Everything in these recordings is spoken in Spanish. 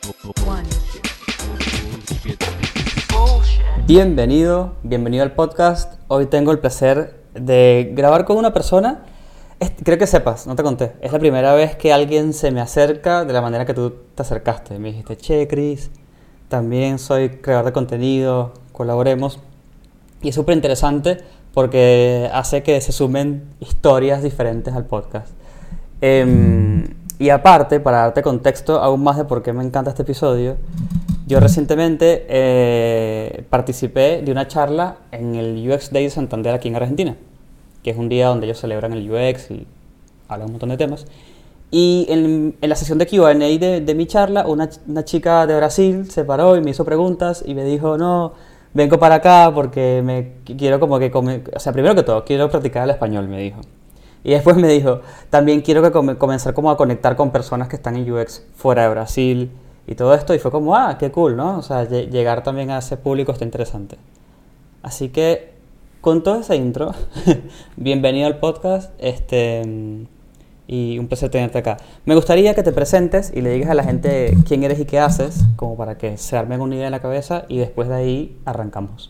Bienvenido al podcast. Hoy tengo el placer de grabar con una persona. Creo que sepas, no te conté. Es la primera vez que alguien se me acerca de la manera que tú te acercaste. Me dijiste, che, Chris, también soy creador de contenido, colaboremos. Y es súper interesante porque hace que se sumen historias diferentes al podcast. Y aparte, para darte contexto aún más de por qué me encanta este episodio, yo recientemente participé de una charla en el UX Day de Santander aquí en Argentina, que es un día donde ellos celebran el UX y hablan un montón de temas. Y en la sesión de Q&A de mi charla, una chica de Brasil se paró y me hizo preguntas y me dijo, no, vengo para acá porque quiero primero que todo, quiero practicar el español, me dijo. Y después me dijo, también quiero comenzar como a conectar con personas que están en UX fuera de Brasil y todo esto. Y fue como, qué cool, ¿no? O sea, llegar también a ese público está interesante. Así que, con todo ese intro, bienvenido al podcast y un placer tenerte acá. Me gustaría que te presentes y le digas a la gente quién eres y qué haces, como para que se armen una idea en la cabeza y después de ahí arrancamos.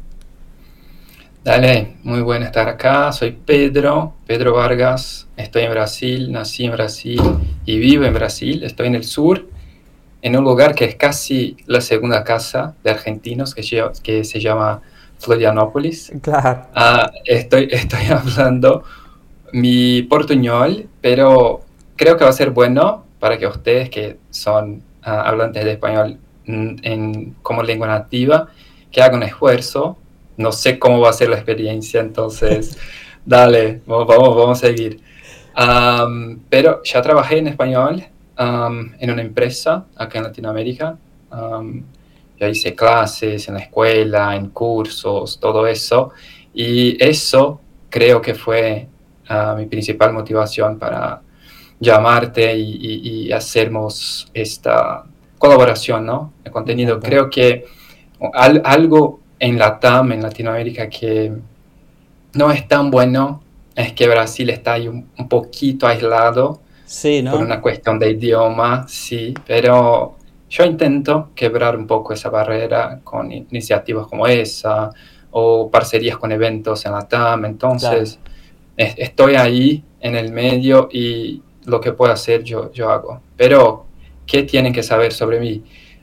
Dale, muy bueno estar acá. Soy Pedro Vargas. Estoy en Brasil, nací en Brasil y vivo en Brasil. Estoy en el sur, en un lugar que es casi la segunda casa de argentinos, que se llama Florianópolis. Claro. Estoy hablando mi portuñol, pero creo que va a ser bueno para que ustedes que son hablantes de español como lengua nativa, que hagan un esfuerzo. No sé cómo va a ser la experiencia, entonces, dale, vamos a seguir. Pero ya trabajé en español en una empresa acá en Latinoamérica. Ya hice clases en la escuela, en cursos, todo eso. Y eso creo que fue mi principal motivación para llamarte y hacernos esta colaboración, ¿no? De contenido. Creo que algo en LATAM, en Latinoamérica, que no es tan bueno, es que Brasil está ahí un poquito aislado, sí, ¿no? Por una cuestión de idioma, sí, pero yo intento quebrar un poco esa barrera con iniciativas como esa, o parcerías con eventos en LATAM. Entonces, claro, estoy ahí en el medio y lo que puedo hacer yo hago. Pero, ¿qué tienen que saber sobre mí?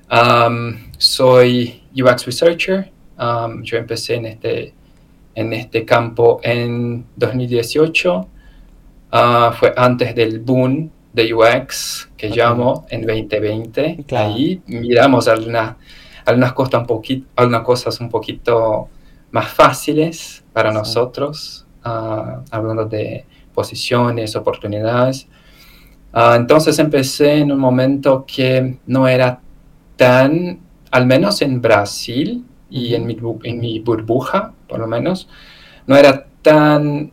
Soy UX Researcher. Yo empecé en este campo en 2018. Fue antes del boom de UX que llamo en 2020. Claro. Ahí miramos algunas cosas un poquito más fáciles para nosotros, hablando de posiciones, oportunidades. Entonces empecé en un momento que no era tan, al menos en Brasil, y en mi burbuja, por lo menos, no era tan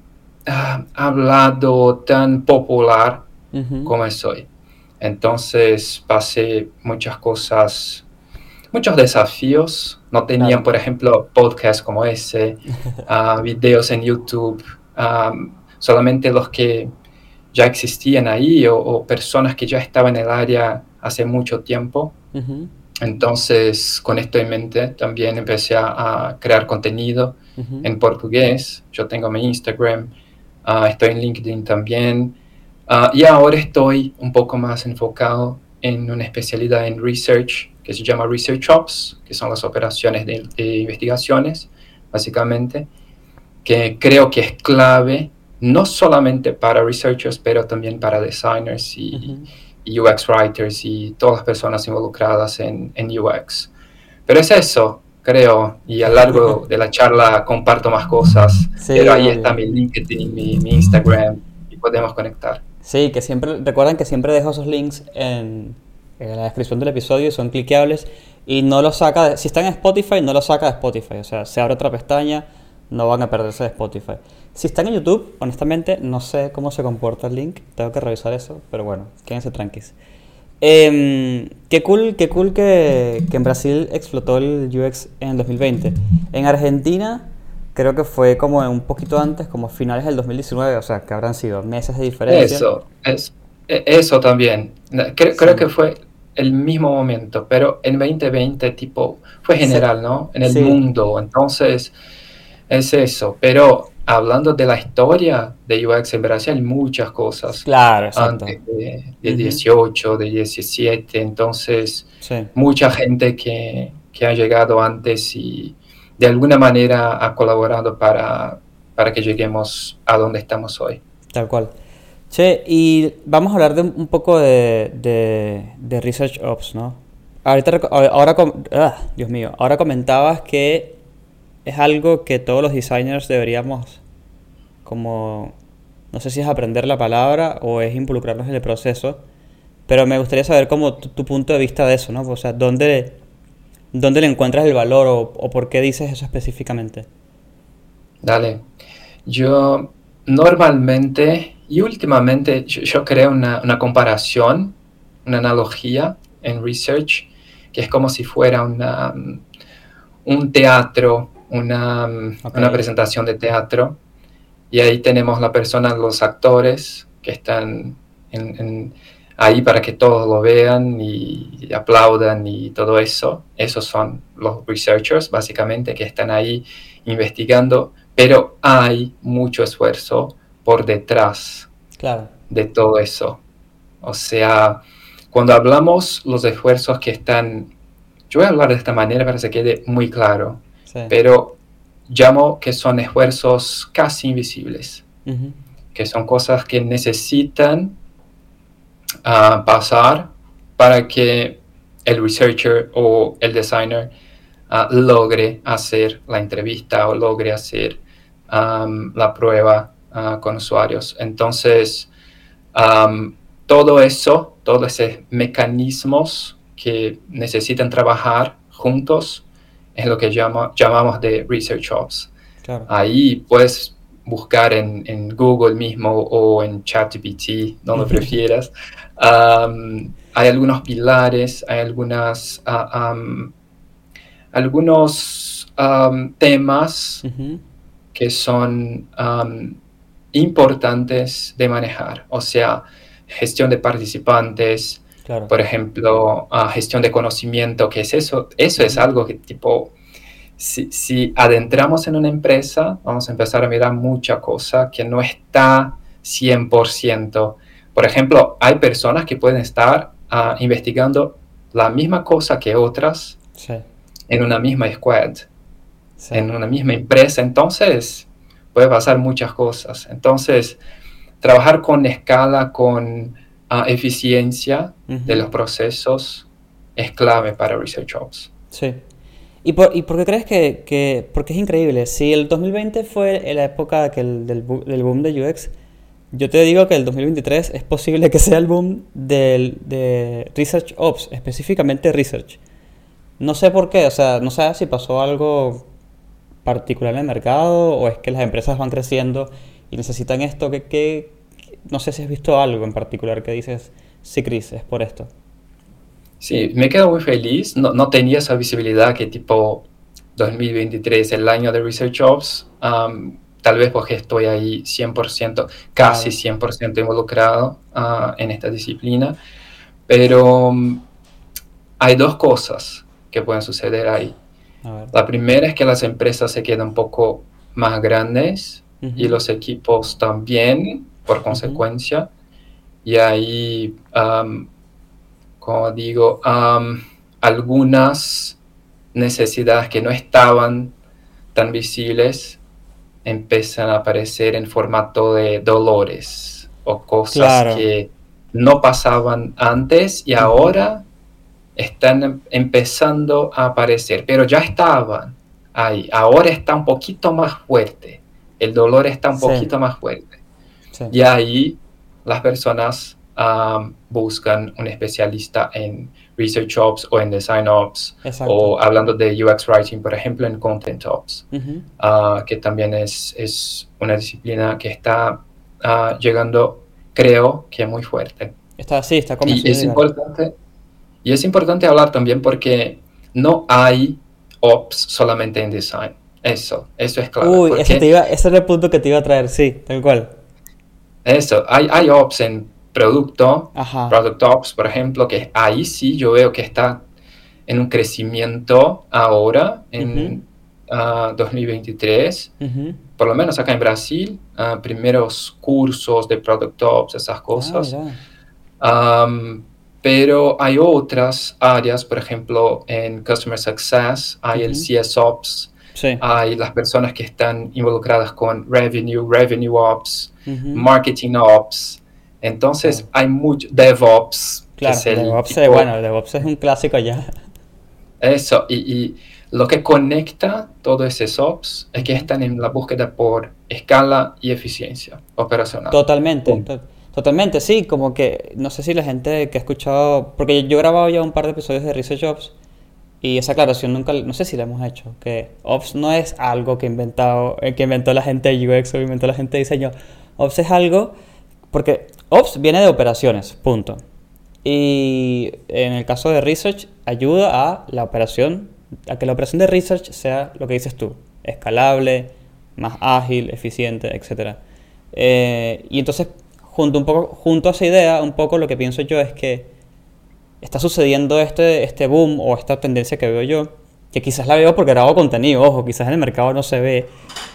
hablado, tan popular como es hoy. Entonces pasé muchas cosas, muchos desafíos. No tenían, por ejemplo, podcasts como ese, videos en YouTube, solamente los que ya existían ahí o personas que ya estaban en el área hace mucho tiempo. Entonces, con esto en mente, también empecé a crear contenido en portugués. Yo tengo mi Instagram, estoy en LinkedIn también. Y ahora estoy un poco más enfocado en una especialidad en research que se llama Research Ops, que son las operaciones de investigaciones, básicamente, que creo que es clave, no solamente para researchers, pero también para designers y UX writers y todas las personas involucradas en UX. Pero es eso, creo, y a lo largo de la charla comparto más cosas, pero ahí está mi LinkedIn, mi Instagram, y podemos conectar. Sí, recuerden que siempre dejo esos links en la descripción del episodio, son cliqueables y no los saca, si están en Spotify, no los saca de Spotify, o sea, se abre otra pestaña, no van a perderse de Spotify. Si están en YouTube, honestamente, no sé cómo se comporta el link, tengo que revisar eso, pero bueno, quédense tranquilos. Qué cool que en Brasil explotó el UX en el 2020. En Argentina creo que fue como un poquito antes, como finales del 2019, o sea, que habrán sido meses de diferencia. Eso también. Creo que fue el mismo momento, pero en 2020 tipo fue Sí, general, ¿no? En el sí, mundo, entonces es eso. Pero hablando de la historia de UX en Brasil, hay muchas cosas claro, exacto. antes de Ujú, 18, de 17, entonces sí, mucha gente que ha llegado antes y de alguna manera ha colaborado para que lleguemos a donde estamos hoy. tal cual. Che, y vamos a hablar de un poco de Research Ops, ¿no? Dios mío, ahora comentabas que es algo que todos los designers deberíamos como, no sé si es aprender la palabra o es involucrarnos en el proceso, pero me gustaría saber como tu punto de vista de eso, ¿no? O sea, ¿dónde le encuentras el valor o por qué dices eso específicamente? Dale. Yo normalmente y últimamente yo creo una comparación, una analogía en research, que es como si fuera un teatro, Ok, una presentación de teatro, y ahí tenemos la persona, los actores que están en- ahí para que todos lo vean y aplaudan y todo eso. Esos son los researchers, básicamente, que están ahí investigando, pero hay mucho esfuerzo por detrás claro, de todo eso. O sea, cuando hablamos los esfuerzos que están, yo voy a hablar de esta manera para que se quede muy claro, sí. pero llamo que son esfuerzos casi invisibles, Ujú, que son cosas que necesitan pasar para que el researcher o el designer logre hacer la entrevista o logre hacer la prueba con usuarios. Entonces, todo eso, todos esos mecanismos que necesitan trabajar juntos es lo que llamamos de Research Ops. claro. Ahí puedes buscar en Google mismo o en ChatGPT, donde prefieras. Hay algunos pilares, hay algunos temas Ujú, que son importantes de manejar. O sea, gestión de participantes, claro. por ejemplo, gestión de conocimiento, ¿qué es eso? Eso es Ujú, algo que tipo, si adentramos en una empresa, vamos a empezar a mirar mucha cosa que no está 100%. Por ejemplo, hay personas que pueden estar investigando la misma cosa que otras sí, en una misma squad, sí. en una misma empresa, entonces puede pasar muchas cosas. Entonces, trabajar con escala, con eficiencia de Ujú, los procesos es clave para Research Ops. sí. ¿Y por qué crees porque es increíble? Si el 2020 fue la época del boom de UX, yo te digo que el 2023 es posible que sea el boom de Research Ops, específicamente Research. No sé por qué, o sea, no sé si pasó algo particular en el mercado o es que las empresas van creciendo y necesitan esto, no sé si has visto algo en particular que dices, sí, Chris, es por esto. Sí, me quedo muy feliz. No tenía esa visibilidad que tipo 2023, el año de Research Ops, tal vez porque estoy ahí 100%, casi Claro. 100% involucrado en esta disciplina, pero hay dos cosas que pueden suceder ahí. A ver. La primera es que las empresas se quedan un poco más grandes y Ujú, los equipos también, por ujú, consecuencia, y ahí, como digo, algunas necesidades que no estaban tan visibles empiezan a aparecer en formato de dolores o cosas claro. que no pasaban antes y Ujú, ahora están empezando a aparecer, pero ya estaban ahí. Ahora está un poquito más fuerte. El dolor está un sí, poquito más fuerte. sí, Y ahí las personas buscan un especialista en Research Ops o en Design Ops exacto. o hablando de UX Writing, por ejemplo, en Content Ops, Ujú. que también es una disciplina que está llegando, creo que muy fuerte. Sí, está Y comenzando a es llegar. importante, y es importante hablar también porque no hay Ops solamente en design. Eso es clave, porque Ese era el punto que te iba a traer, sí, tal cual. hay Ops en Ajá. Product Ops, por ejemplo, que ahí sí yo veo que está en un crecimiento ahora, Ujú, en 2023, ujú. por lo menos acá en Brasil, primeros cursos de Product Ops, esas Ah, cosas. mira. Am, pero hay otras áreas, por ejemplo, en Customer Success, hay el Ujú. CSOps, Sí. hay las personas que están involucradas con Revenue Ops, Ujú. Marketing Ops. Claro. Entonces hay mucho DevOps, que es Claro, el DevOps, tipo bueno, DevOps es un clásico ya. eso. Y lo que conecta todo ese SOPs es que Ujú. están en la búsqueda por escala y eficiencia operacional. Totalmente, Punto. totalmente, sí, como que no sé si la gente que ha escuchado, porque yo he grabado ya un par de episodios de Research Ops y esa aclaración nunca, no sé si la hemos hecho, que Ops no es algo que inventó la gente de UX o inventó la gente de diseño. Ops es algo, porque Ops viene de operaciones, punto. Y en el caso de Research ayuda a la operación, a que la operación de Research sea lo que dices tú, escalable, más ágil, eficiente, etcétera. Y entonces, junto a esa idea, un poco lo que pienso yo es que está sucediendo este boom o esta tendencia que veo yo, que quizás la veo porque grabo contenido, ojo, quizás en el mercado no se ve,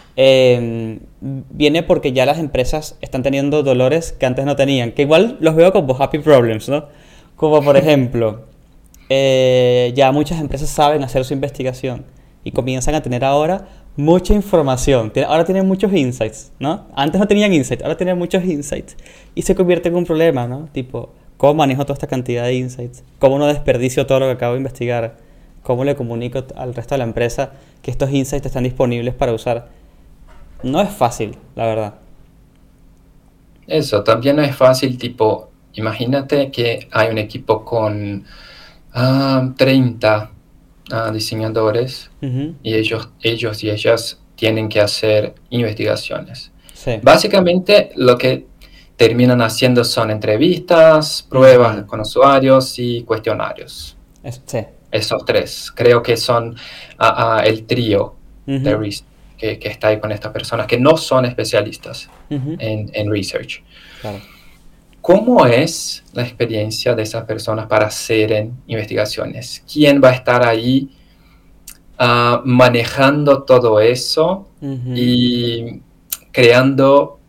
viene porque ya las empresas están teniendo dolores que antes no tenían, que igual los veo como happy problems, ¿no? Como por ejemplo, ya muchas empresas saben hacer su investigación y comienzan a tener ahora mucha información. Ahora tienen muchos insights, ¿no? Antes no tenían insights, ahora tienen muchos insights. Y se convierte en un problema, ¿no? Tipo, ¿cómo manejo toda esta cantidad de insights? ¿Cómo no desperdicio todo lo que acabo de investigar? ¿Cómo le comunico al resto de la empresa que estos insights están disponibles para usar? No es fácil, la verdad. Eso también no es fácil, tipo, imagínate que hay un equipo con 30 diseñadores Ujú. y ellos y ellas tienen que hacer investigaciones. Sí. Básicamente lo que terminan haciendo son entrevistas, pruebas Ujú. con usuarios y cuestionarios. Sí. Esos tres, creo que son el trío de Ujú. research que está ahí con estas personas que no son especialistas Ujú. en research. Claro. ¿Cómo es la experiencia de esas personas para hacer investigaciones? ¿Quién va a estar ahí manejando todo eso Ujú. y creando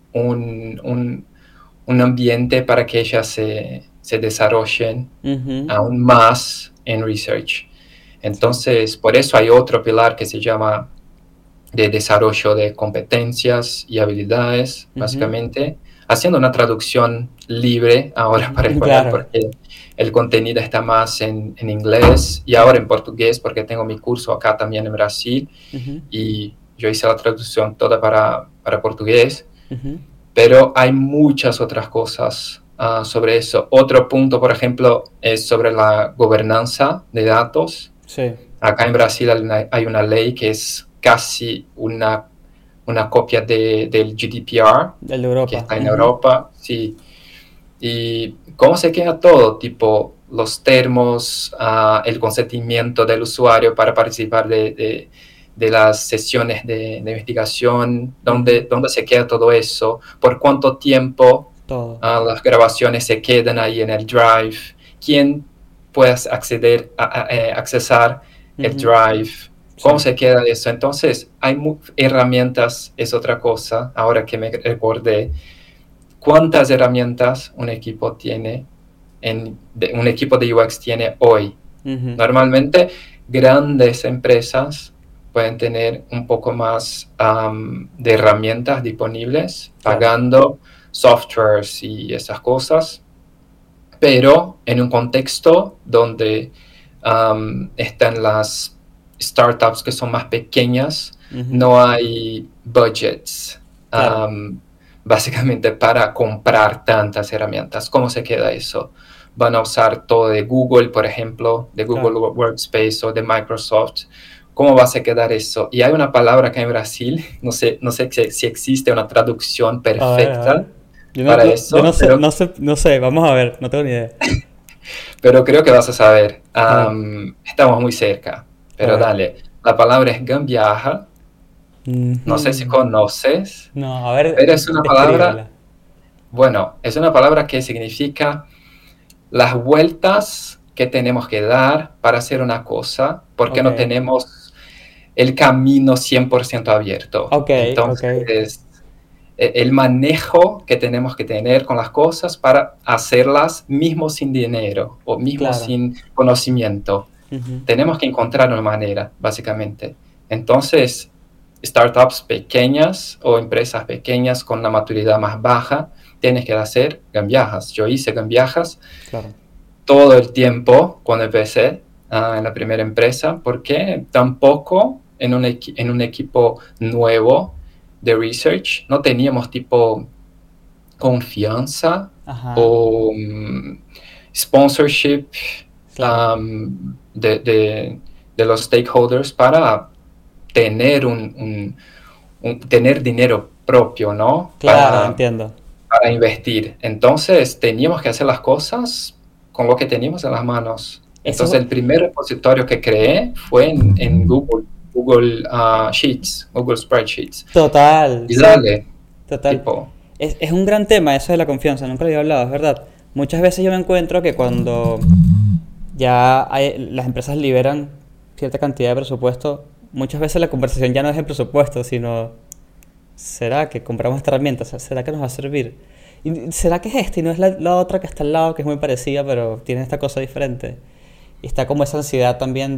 un ambiente para que ellas se desarrollen Ujú. aún más en research? Sí. Entonces, por eso hay otro pilar que se llama de desarrollo de competencias y habilidades, Ujú. básicamente, haciendo una traducción libre ahora para Ujú. español, Claro. porque el contenido está más en inglés y ahora en portugués, porque tengo mi curso acá también en Brasil Ujú. y yo hice la traducción toda para portugués, Ujú. pero hay muchas otras cosas sobre eso. Otro punto, por ejemplo, es sobre la gobernanza de datos. Sí. Acá en Brasil hay una ley que es casi una copia del GDPR, El de que Europa. está en Ujú. Europa, sí. ¿Y cómo se queda todo? Tipo, los termos, el consentimiento del usuario para participar de las sesiones de investigación, Ujú. dónde se queda todo eso, por cuánto tiempo Todo. las grabaciones se quedan ahí en el Drive, quién puede accesar el Ujú. Drive, Sí. cómo se queda eso. Entonces, hay herramientas, es otra cosa, ahora que me recordé, cuántas herramientas un equipo tiene, un equipo de UX tiene hoy. Ujú. Normalmente, grandes empresas pueden tener un poco más de herramientas disponibles, Claro. pagando softwares y esas cosas, pero en un contexto donde están las startups que son más pequeñas, Ujú. no hay budgets Claro. básicamente para comprar tantas herramientas. ¿Cómo se queda eso? Van a usar todo de Google, por ejemplo, de Google Claro. Workspace o de Microsoft. ¿Cómo va a se quedar eso? Y hay una palabra acá en Brasil, no sé si existe una traducción A ver, a ver. perfecta Yo no, para yo no eso, sé, no sé, no sé. Vamos a ver. No tengo ni idea. pero creo que vas a saber. A ver. Estamos muy cerca, A pero ver. dale. La palabra es gambiarra. No sé si Ujú. conoces, No, a ver, pero es una palabra descríbemela. Bueno, es una palabra que significa las vueltas que tenemos que dar para hacer una cosa, porque Ok, no tenemos el camino 100% abierto. ok, ok, Entonces, el manejo que tenemos que tener con las cosas para hacerlas mismo sin dinero o mismo claro. sin conocimiento. Ujú. Tenemos que encontrar una manera, básicamente. Entonces, startups pequeñas o empresas pequeñas con una maturidad más baja, tienes que hacer gambiajas. Yo hice gambiajas Claro, todo el tiempo cuando empecé en la primera empresa, porque tampoco en un equipo nuevo de research no teníamos tipo confianza ajá, o sponsorship claro, de los stakeholders para tener tener dinero propio, ¿no? claro, entiendo. Para invertir. Entonces teníamos que hacer las cosas con lo que teníamos en las manos. Entonces Eso, el primer repositorio que creé fue en Google, Google Sheets, Google Spreadsheets. total, Y sí, dale, total. tipo, Es un gran tema eso de la confianza, nunca lo había hablado, es verdad. Muchas veces yo me encuentro que cuando las empresas liberan cierta cantidad de presupuesto, muchas veces la conversación ya no es el presupuesto, sino ¿será que compramos esta herramienta? ¿Será que nos va a servir? ¿Y será que es esta y no es la otra que está al lado, que es muy parecida, pero tiene esta cosa diferente? Y está como esa ansiedad también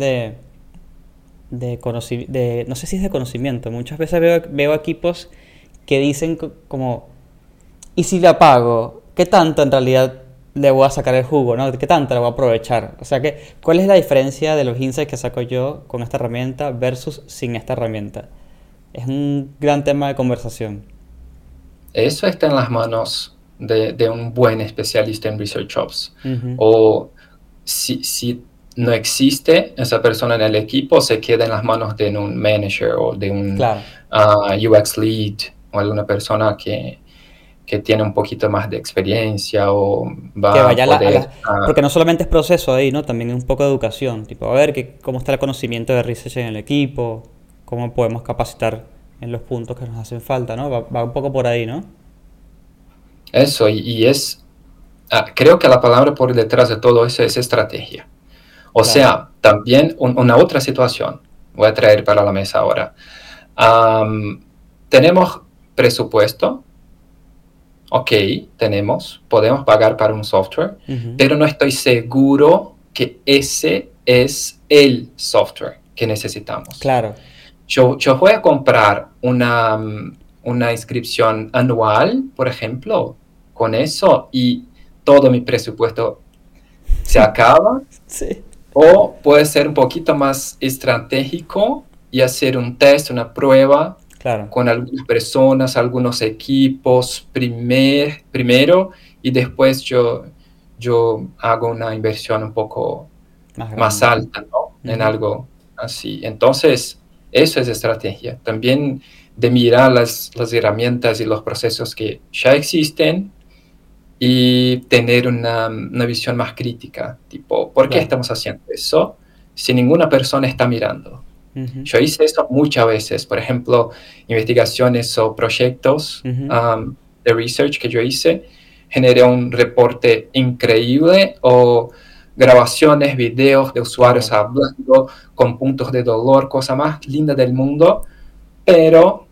no sé si es de conocimiento. Muchas veces veo equipos que dicen como, ¿y si la pago? ¿Qué tanto en realidad le voy a sacar el jugo, ¿no? ¿Qué tanto la voy a aprovechar? O sea, ¿cuál es la diferencia de los insights que saco yo con esta herramienta versus sin esta herramienta? Es un gran tema de conversación. eso está en las manos de un buen especialista en Research Ops. Ujú. O si no existe esa persona en el equipo, se queda en las manos de un manager o de un Claro. UX lead o alguna persona que tiene un poquito más de experiencia o Que va a vaya poder... porque no solamente es proceso ahí, ¿no? También es un poco de educación. Tipo, a ver cómo está el conocimiento de research en el equipo, cómo podemos capacitar en los puntos que nos hacen falta, ¿no? Va un poco por ahí, ¿no? Eso, y es... creo que la palabra por detrás de todo eso es estrategia. O Claro. sea, también una otra situación voy a traer para la mesa ahora. Tenemos presupuesto, ok, podemos pagar para un software, Ujú. pero no estoy seguro que ese es el software que necesitamos. Claro. Yo voy a comprar una inscripción anual, por ejemplo, con eso y todo mi presupuesto se acaba. Sí. O puede ser un poquito más estratégico y hacer un test, una prueba Claro. con algunas personas, algunos equipos primero y después yo hago una inversión un poco Más más grande. alta, ¿no? En Ujú. algo así. Entonces, eso es estrategia. También de mirar las herramientas y los procesos que ya existen y tener una visión más crítica, tipo, ¿por qué Claro. estamos haciendo eso si ninguna persona está mirando? Ujú. Yo hice eso muchas veces, por ejemplo, investigaciones o proyectos Ujú. de research que yo hice, generé un reporte increíble o grabaciones, videos de usuarios Claro. hablando con puntos de dolor, cosa más linda del mundo, pero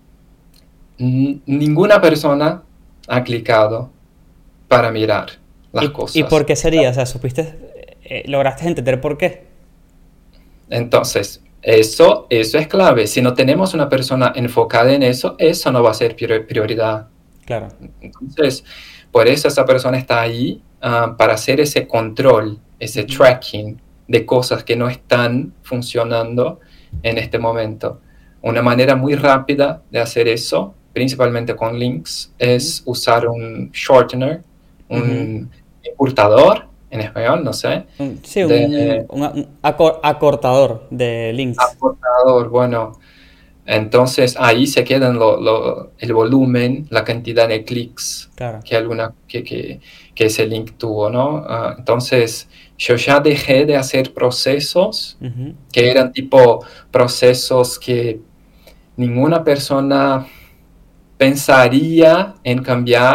ninguna persona ha clicado para mirar las Y por cosas. qué sería? O sea, lograste entender por qué. Entonces, eso es clave. Si no tenemos una persona enfocada en eso, eso no va a ser prioridad. Claro. Entonces, por eso esa persona está ahí para hacer ese control, ese Ujú. tracking de cosas que no están funcionando en este momento. Una manera muy rápida de hacer eso, principalmente con links, Ujú. es usar un shortener, Ujú. un encurtador en español, no sé, Sí, de acortador de links. acortador. Bueno, entonces ahí se quedan el volumen, la cantidad de clics Claro. que ese link tuvo, ¿no? Entonces yo ya dejé de hacer procesos Ujú. que eran tipo procesos que ninguna persona pensaría en cambiar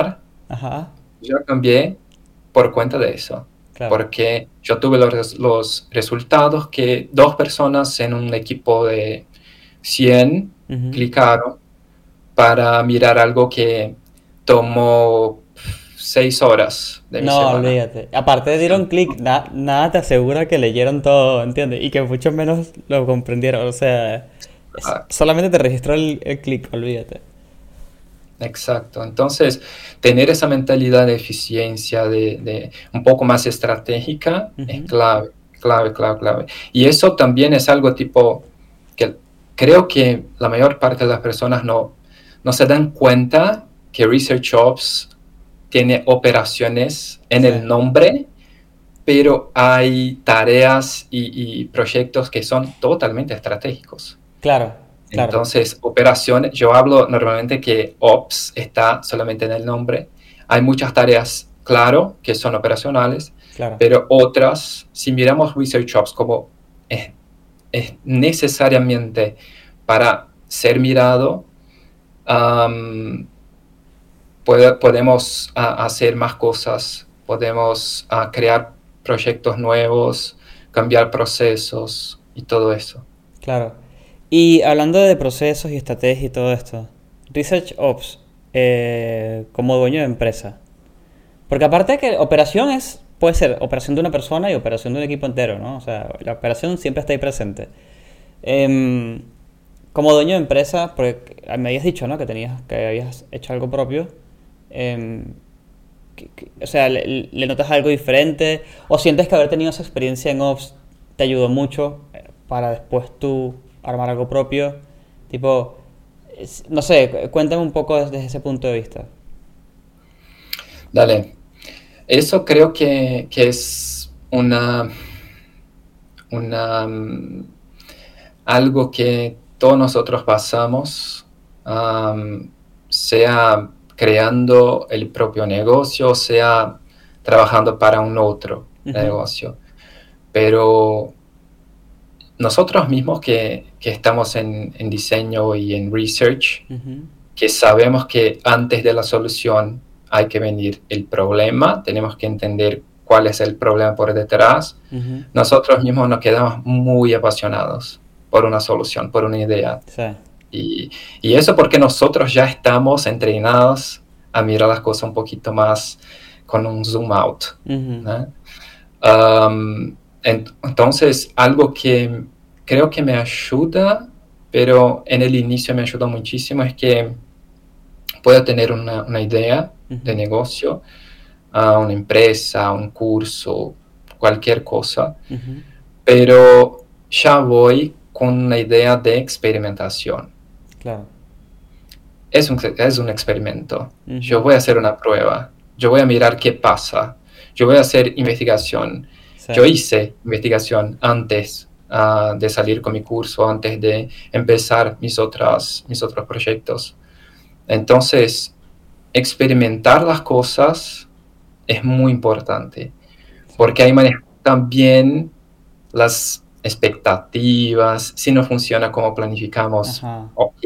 Ajá, Yo cambié por cuenta de eso, claro. porque yo tuve los resultados que dos personas en un equipo de 100 Ujú. clicaron para mirar algo que tomó 6 horas de mi No, semana. olvídate. Aparte dieron clic, nada te asegura que leyeron todo, ¿entiendes? Y que mucho menos lo comprendieron. O sea, Ah, solamente te registró el clic, olvídate. exacto. Entonces, tener esa mentalidad de eficiencia, de un poco más estratégica, es Ujú. clave, clave, clave, clave. Y eso también es algo tipo que creo que la mayor parte de las personas no se dan cuenta que Research Ops tiene operaciones en Sí, el nombre, pero hay tareas y proyectos que son totalmente estratégicos. claro, claro, Entonces, operaciones, yo hablo normalmente que Ops está solamente en el nombre. Hay muchas tareas, claro, que son operacionales, claro. pero otras, si miramos Research Ops como es, es necesariamente para ser mirado, um, podemos hacer más cosas, podemos crear proyectos nuevos, cambiar procesos y todo eso. Claro. Y hablando de procesos y estrategia y todo esto, Research Ops, como dueño de empresa. Porque aparte de que operación puede ser operación de una persona y operación de un equipo entero, ¿no? O sea, la operación siempre está ahí presente. Em, como dueño de empresa, porque me habías dicho, ¿no? Que habías hecho algo propio. em, o sea, le notas algo diferente? ¿O sientes que haber tenido esa experiencia en Ops te ayudó mucho para después tú armar algo propio? Tipo, no sé, cuéntame un poco desde ese punto de vista. Dale, eso creo que es una, algo que todos nosotros pasamos, sea creando el propio negocio, sea trabajando para un otro Ujú, negocio. Pero nosotros mismos que estamos en diseño y en research, ujú, que sabemos que antes de la solución hay que venir el problema, tenemos que entender cuál es el problema por detrás. ujú. Nosotros mismos nos quedamos muy apasionados por una solución, por una idea. Sí, Y, y eso porque nosotros ya estamos entrenados a mirar las cosas un poquito más con un zoom out, ujú, ¿no? Entonces, algo que creo que me ayuda, pero en el inicio me ayudó muchísimo, es que puedo tener una idea de ujú, negocio, a una empresa, un curso, cualquier cosa, ujú. pero ya voy con una idea de experimentación. Claro. Es un experimento. Yo Ujú. voy a hacer una prueba. Yo voy a mirar qué pasa. Yo voy a hacer investigación. Sí, Yo hice investigación antes de salir con mi curso, antes de empezar mis otros proyectos. Entonces, experimentar las cosas es muy importante, sí. porque ahí manejar también las expectativas, si no funciona como planificamos, Ajá. ok,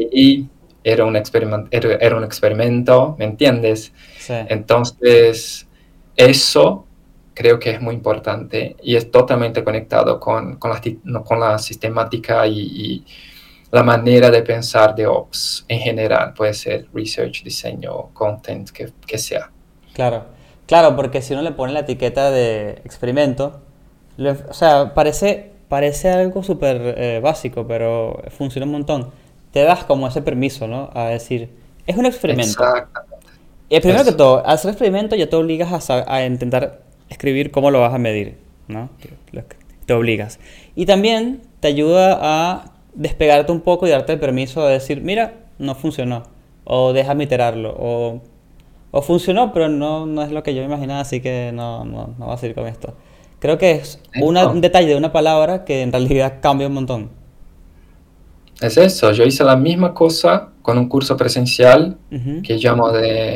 era un experimento, ¿me entiendes? Sí. Entonces, eso creo que es muy importante y es totalmente conectado con la sistemática y la manera de pensar de Ops en general, puede ser research, diseño, content, que sea. Claro. Claro, porque si uno le pone la etiqueta de experimento, o sea, parece algo súper básico, pero funciona un montón. Te das como ese permiso, ¿no? A decir, es un experimento. Exactamente. Y primero que Eso. todo, al hacer experimento ya te obligas a intentar escribir cómo lo vas a medir, ¿no? Te obligas. Y también te ayuda a despegarte un poco y darte el permiso de decir, mira, no funcionó. O déjame iterarlo. O funcionó, pero no es lo que yo me imaginaba, así que no va a seguir con esto. Creo que es un Eso. detalle de una palabra que en realidad cambia un montón. Es eso. Yo hice la misma cosa con un curso presencial Ujú. que llamo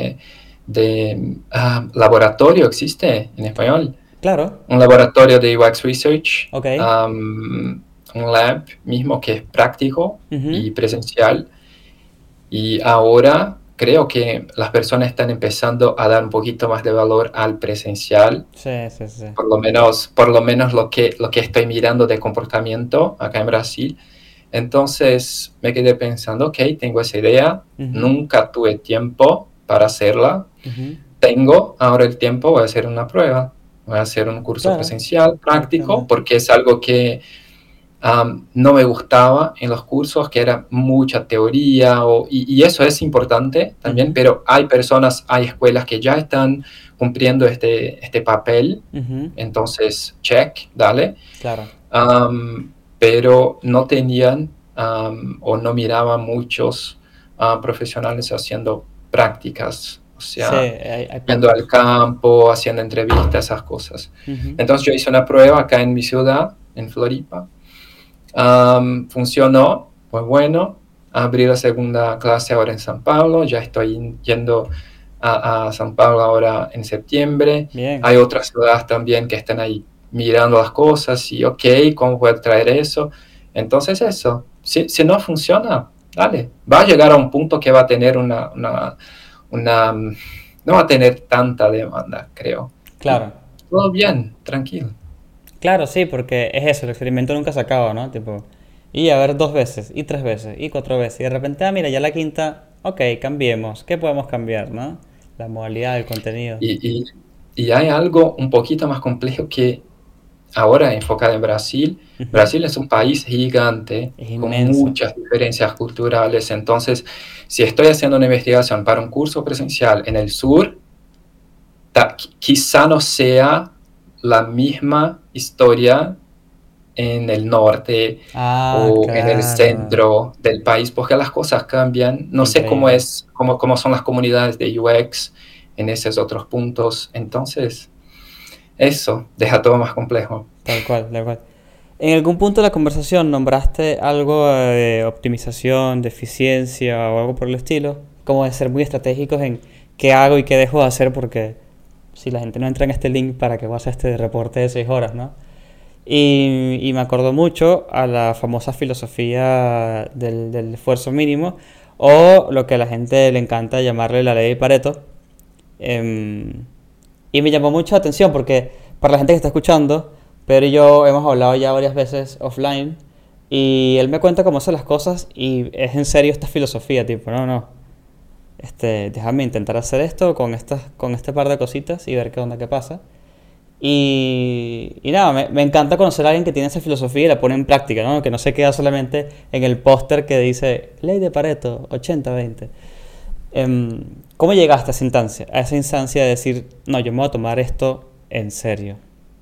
laboratorio, ¿existe en español? Claro. Un laboratorio de UX Research, Ok. un lab mismo que es práctico Ujú. y presencial. Y ahora creo que las personas están empezando a dar un poquito más de valor al presencial, Sí, sí, sí. por lo menos lo que estoy mirando de comportamiento acá en Brasil. Entonces me quedé pensando, ok, tengo esa idea, Ujú, nunca tuve tiempo para hacerla, ujú. tengo ahora el tiempo, voy a hacer una prueba, voy a hacer un curso Claro, presencial práctico, exactamente. porque es algo que no me gustaba en los cursos, que era mucha teoría, y eso es importante también, Ujú, pero hay personas, hay escuelas que ya están cumpliendo este papel, ujú. entonces, check, dale, Claro. pero no tenían o no miraban muchos profesionales haciendo prácticas, o Sí, sea, hay yendo al pocos. campo, haciendo entrevistas, esas cosas. Ujú. Entonces yo hice una prueba acá en mi ciudad, en Floripa. Funcionó, fue bueno. Abrí la segunda clase ahora en San Pablo. Ya estoy yendo a San Pablo ahora en septiembre. Bien. Hay otras ciudades también que están ahí mirando las cosas y, ok, ¿cómo puedo traer eso? Entonces eso, si no funciona, dale. Va a llegar a un punto que va a tener no va a tener tanta demanda, creo. Y Claro. todo bien, tranquilo. Claro, sí, porque es eso, el experimento nunca se acaba, ¿no? Tipo, y a ver 2 veces, y 3 veces, y 4 veces, y de repente, mira, ya la quinta, ok, cambiemos, ¿qué podemos cambiar, no? La modalidad, el contenido. Y, y, y hay algo un poquito más complejo que ahora enfocado en Brasil. Ujú. Brasil es un país gigante Es con inmenso. muchas diferencias culturales. Entonces, si estoy haciendo una investigación para un curso presencial en el sur, quizá no sea la misma historia en el norte Ah, o en el claro. centro del país, porque las cosas cambian. No sé cómo Increíble. es, cómo son las comunidades de UX en esos otros puntos. Entonces, eso deja todo más complejo. Tal cual, tal cual. En algún punto de la conversación nombraste algo de optimización, de eficiencia o algo por el estilo, como de ser muy estratégicos en qué hago y qué dejo de hacer porque si la gente no entra en este link para que vas a este reporte de 6 horas, ¿no? Y me acordó mucho a la famosa filosofía del esfuerzo mínimo o lo que a la gente le encanta llamarle la ley de Pareto. Em, y me llamó mucho la atención porque para la gente que está escuchando, Pedro y yo hemos hablado ya varias veces offline y él me cuenta cómo hace las cosas y es en serio esta filosofía, tipo, no, no, déjame intentar hacer esto con este par de cositas y ver qué onda, qué pasa. Y nada, me encanta conocer a alguien que tiene esa filosofía y la pone en práctica, ¿no? Que no se queda solamente en el póster que dice Ley de Pareto, 80-20. ¿Cómo llegaste a esa instancia de decir, no, yo me voy a tomar esto en serio?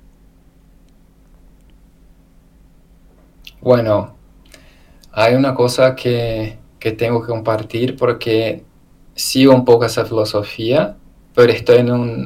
Bueno, hay una cosa que tengo que compartir porque sigo un poco esa filosofía, pero estoy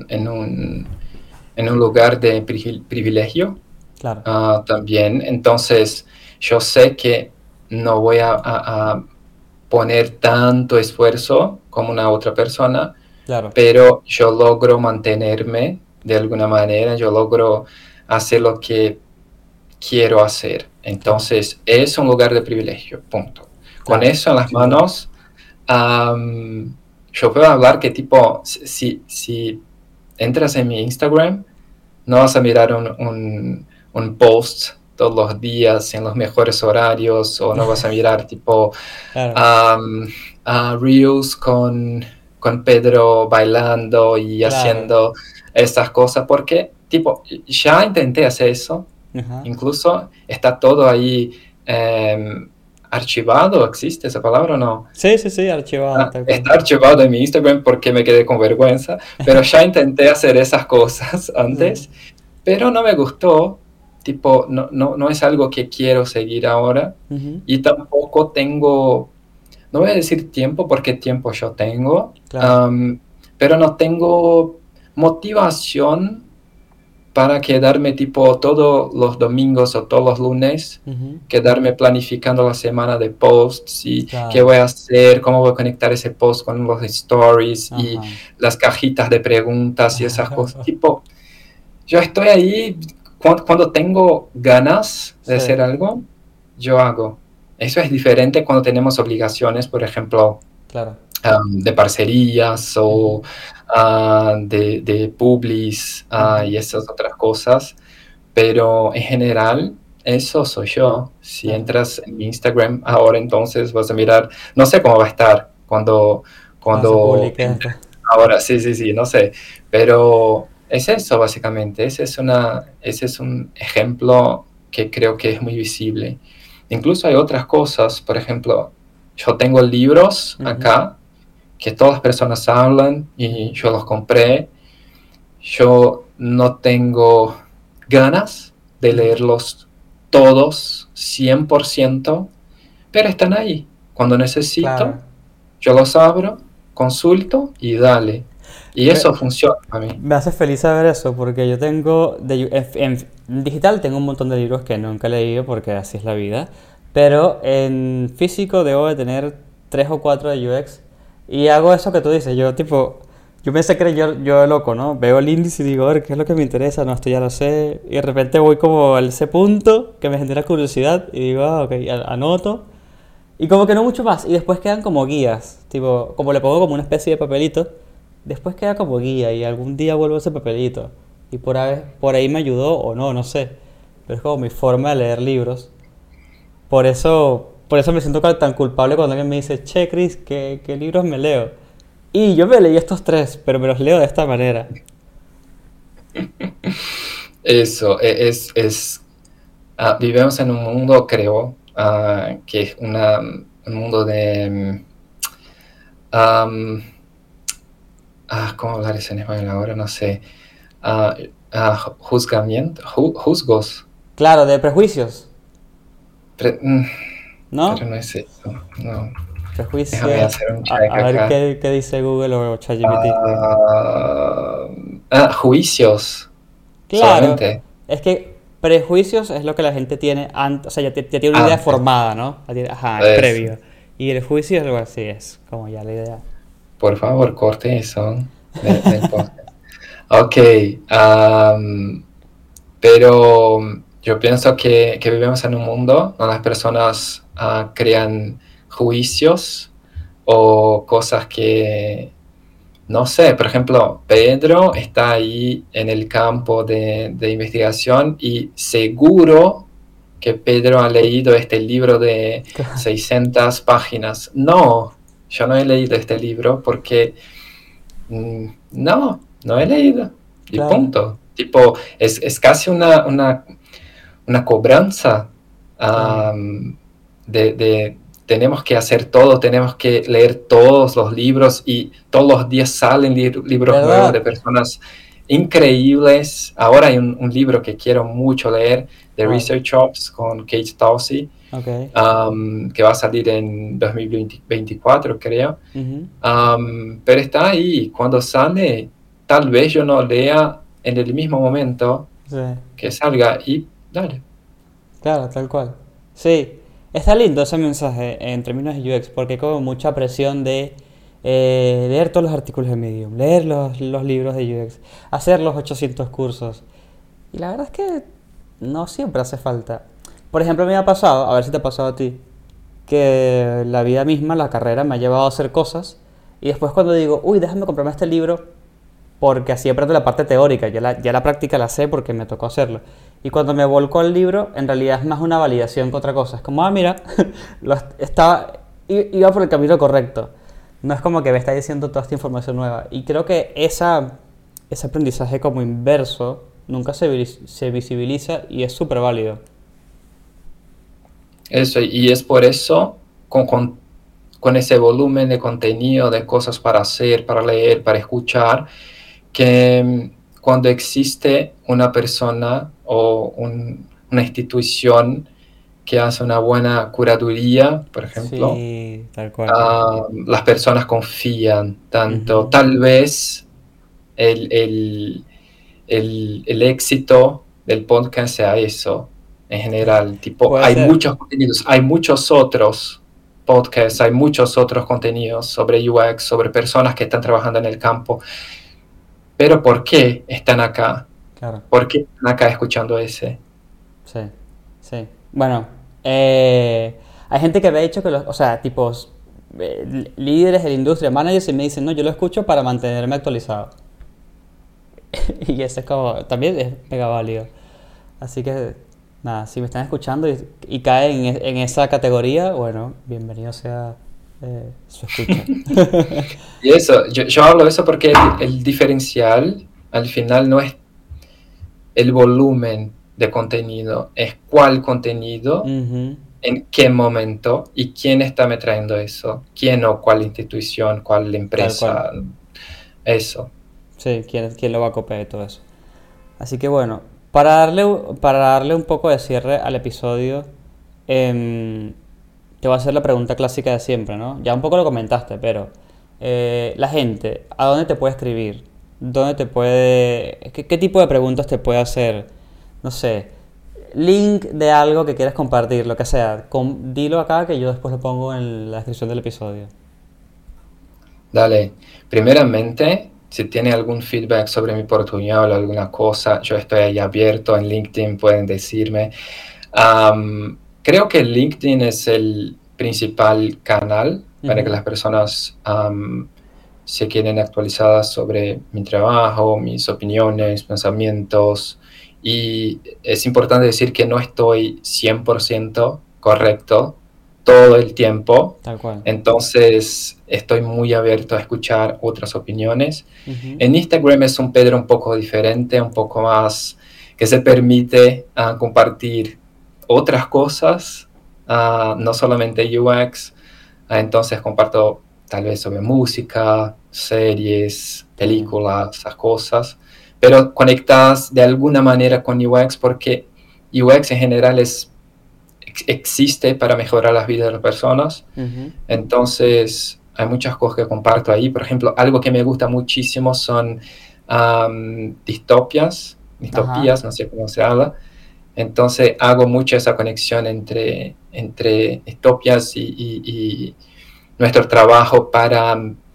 en un lugar de privilegio Claro, también. Entonces, yo sé que no voy a poner tanto esfuerzo como una otra persona, claro, pero yo logro mantenerme de alguna manera, yo logro hacer lo que quiero hacer. claro, Entonces, es un lugar de privilegio, punto. Con claro, eso en las sin duda. manos, am, yo puedo hablar que tipo, si entras en mi Instagram, no vas a mirar un post todos los días en los mejores horarios, o no vas a mirar tipo Claro, um, reels con Pedro bailando y claro. haciendo estas cosas, porque tipo, ya intenté hacer eso, Ajá. incluso está todo ahí archivado, ¿existe esa palabra o no? Sí, sí, sí, archivado, tal cual. Está archivado en mi Instagram porque me quedé con vergüenza, pero ya intenté hacer esas cosas Ujú, antes, pero no me gustó, tipo, no es algo que quiero seguir ahora ujú, y tampoco tengo, no voy a decir tiempo porque tiempo yo tengo, claro. pero no tengo motivación para quedarme tipo todos los domingos o todos los lunes, Ujú, quedarme planificando la semana de posts y qué claro. voy a hacer, cómo voy a conectar ese post con los stories y Ajá. las cajitas de preguntas y esas cosas. Tipo, yo estoy ahí cuando tengo ganas de Sí, hacer algo, yo hago. Eso es diferente cuando tenemos obligaciones, por ejemplo, claro. de parcerías Ujú, o de publis ujú, y esas otras cosas, pero en general eso soy yo. Si claro. entras en mi Instagram ahora, entonces vas a mirar, no sé cómo va a estar Cuando se cuando publique esto. ahora, sí, sí, sí, no sé, pero es eso básicamente, ese es un ejemplo que creo que es muy visible. Incluso hay otras cosas, por ejemplo, yo tengo libros Ujú, acá que todas las personas hablan y ujú, yo los compré. Yo no tengo ganas de ujú. leerlos todos 100%, pero están ahí. Cuando Claro. necesito, yo los abro, consulto y dale. Y Me, eso funciona a mí. me hace feliz saber eso, porque yo tengo, en digital tengo un montón de libros que nunca he leído porque así es la vida, pero en físico debo de tener 3 o 4 de UX y hago eso que tú dices, yo tipo, yo pensé que era yo loco, ¿no? Veo el índice y digo, a ver, ¿qué es lo que me interesa? No, esto ya lo sé, y de repente voy como a ese punto que me genera curiosidad y digo, ah, ok, anoto. Y como que no mucho más. Y después quedan como guías. Tipo, como le pongo como una especie de papelito. Después queda como guía y algún día vuelvo a ese papelito. Y por ahí me ayudó o no, no sé. Pero es como mi forma de leer libros. Por eso me siento tan culpable cuando alguien me dice, che, Chris, ¿qué libros me leo? Y yo me leí estos tres, pero me los leo de esta manera. Eso vivimos en un mundo, creo, que es un mundo de... um, ¿cómo hablar eso en español ahora? No sé. Ah, juzgamiento, juzgos. Claro, de prejuicios, Pre- mm, pero ¿no? no es eso. No. Déjame Prejuicios. hacer un check A ver acá. qué dice Google o ChatGPT. Ah, juicios, Claro, solamente. es que prejuicios es lo que la gente tiene antes, o sea, ya tiene una idea Antes. formada, ¿no? Ajá, es Eso. previo. Y el juicio es algo así, es como ya la idea. Por favor, corte eso del podcast. Ok. Pero yo pienso que vivimos en un mundo donde las personas crean juicios o cosas que no sé, por ejemplo, Pedro está ahí en el campo de investigación y seguro que Pedro ha leído este libro de 600 páginas. No, yo no he leído este libro porque no he leído. Y Claro, punto. Tipo, es casi una cobranza claro. tenemos que hacer todo, tenemos que leer todos los libros y todos los días salen libros nuevos de ¿Verdad? personas increíbles. Ahora hay un libro que quiero mucho leer, The ¿Cuál? Research Ops, con Kate Towsey, Ok. que va a salir en 2024, creo. Ujú. Pero está ahí, cuando sale, tal vez yo no lea en el mismo momento Sí, que salga y dale. claro, tal cual. Sí, está lindo ese mensaje en términos de UX, porque hay como mucha presión de leer todos los artículos de Medium, leer los libros de UX, hacer los 800 cursos. Y la verdad es que no siempre hace falta. Por ejemplo, me ha pasado, a ver si te ha pasado a ti, que la vida misma, la carrera, me ha llevado a hacer cosas y después cuando digo, uy, déjame comprarme este libro, porque así aprendo la parte teórica, ya la práctica la sé porque me tocó hacerlo. Y cuando me volco al libro, en realidad es más una validación que otra cosa. Es como, ah, mira, iba por el camino correcto. No es como que me está diciendo toda esta información nueva. Y creo que ese aprendizaje como inverso nunca se visibiliza y es súper válido. Eso, y es por eso, con ese volumen de contenido, de cosas para hacer, para leer, para escuchar, que cuando existe una persona o una institución que hace una buena curaduría, por ejemplo, Sí, tal cual. las personas confían tanto. Ujú. Tal vez el, el, el éxito del podcast sea eso, en general. Tipo, Puede hay ser. muchos contenidos, hay muchos otros podcasts, hay muchos otros contenidos sobre UX, sobre personas que están trabajando en el campo, pero ¿por qué están acá? Claro. ¿Por qué están acá escuchando ese? Sí, sí. Bueno, hay gente que había dicho que o sea, tipos, líderes de la industria, managers, y me dicen, no, yo lo escucho para mantenerme actualizado. Y eso es como, también es mega válido. Así que, nada, si me están escuchando y caen en esa categoría, bueno, bienvenido sea su escucha. Y eso, yo hablo de eso porque el diferencial al final no es el volumen de contenido, es cuál contenido, Ujú. en qué momento y quién está me trayendo eso, quién o cuál institución, cuál Tal cual. empresa, eso. Sí, ¿quién lo va a copiar y todo eso? Así que bueno, para darle un poco de cierre al episodio, em, te voy a hacer la pregunta clásica de siempre, ¿no? Ya un poco lo comentaste, pero la gente, ¿a dónde te puede escribir? ¿Dónde te puede... ¿Qué tipo de preguntas te puede hacer? No sé, link de algo que quieras compartir, lo que sea. Dilo acá que yo después lo pongo en la descripción del episodio. Dale, primeramente, si tiene algún feedback sobre mi portuñol o alguna cosa, yo estoy ahí abierto en LinkedIn, pueden decirme. Creo que LinkedIn es el principal canal para que Ujú. las personas se queden actualizadas sobre mi trabajo, mis opiniones, pensamientos. Y es importante decir que no estoy 100% correcto todo el tiempo. Tal cual. Entonces estoy muy abierto a escuchar otras opiniones. Ujú. En Instagram es un Pedro un poco diferente, un poco más que se permite compartir otras cosas, no solamente UX. Entonces comparto tal vez sobre música, series, Mm. películas, esas cosas, pero conectadas de alguna manera con UX porque UX en general existe para mejorar las vidas de las personas. Ujú. Entonces hay muchas cosas que comparto ahí. Por ejemplo, algo que me gusta muchísimo son Ajá. distopías, no sé cómo se habla. Entonces hago mucho esa conexión entre distopias y nuestro trabajo para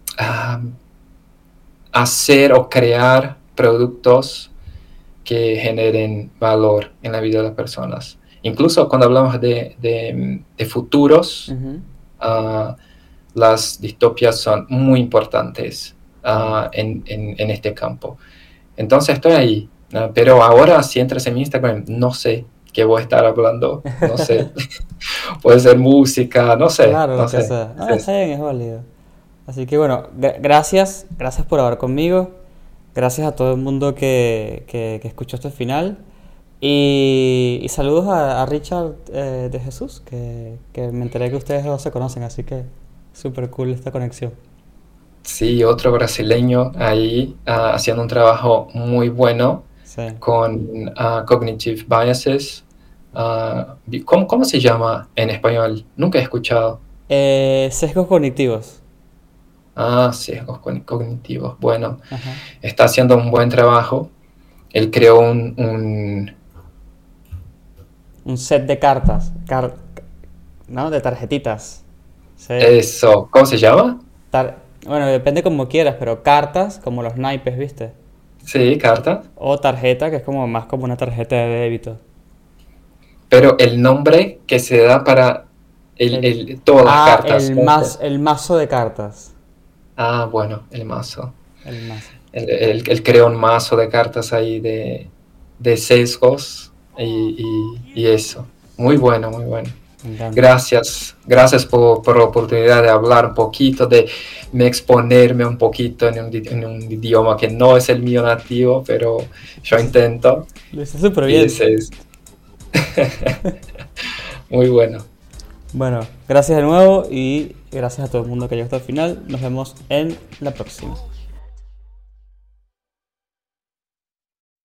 hacer o crear productos que generen valor en la vida de las personas. Incluso cuando hablamos de futuros, Ujú. uh, las distopias son muy importantes Claro. en este campo. Entonces estoy ahí, pero ahora si entras en mi Instagram, no sé qué voy a estar hablando, no sé, puede ser música, no sé, Claro, no lo que sé. sea. No, está bien, es válido. Así que bueno, gracias por hablar conmigo. Gracias a todo el mundo que escuchó hasta el final. Y saludos a Richard de Jesús, que me enteré que ustedes dos se conocen, así que súper cool esta conexión. Sí, otro brasileño ahí haciendo un trabajo muy bueno Sí. con cognitive biases. ¿Cómo se llama en español? Nunca he escuchado. Sesgos cognitivos. Sesgos cognitivos. Bueno, Ajá. está haciendo un buen trabajo. Él creó Un set de cartas, ¿no? De tarjetitas. Sí. eso, ¿cómo se llama? Bueno, depende como quieras, pero cartas, como los naipes, ¿viste? Sí, carta. O tarjeta, que es como más como una tarjeta de débito. Pero el nombre que se da para El, todas las cartas. el mazo de cartas. Bueno, el mazo. El mazo. Él creó un mazo de cartas ahí de sesgos y eso. Muy bueno, muy bueno. Me encanta. Gracias por la oportunidad de hablar un poquito, de me exponerme un poquito en un idioma que no es el mío nativo, pero yo intento. Lo hice súper Y bien. ese es muy bueno. Bueno, gracias de nuevo y gracias a todo el mundo que llegó hasta el final. Nos vemos en la próxima.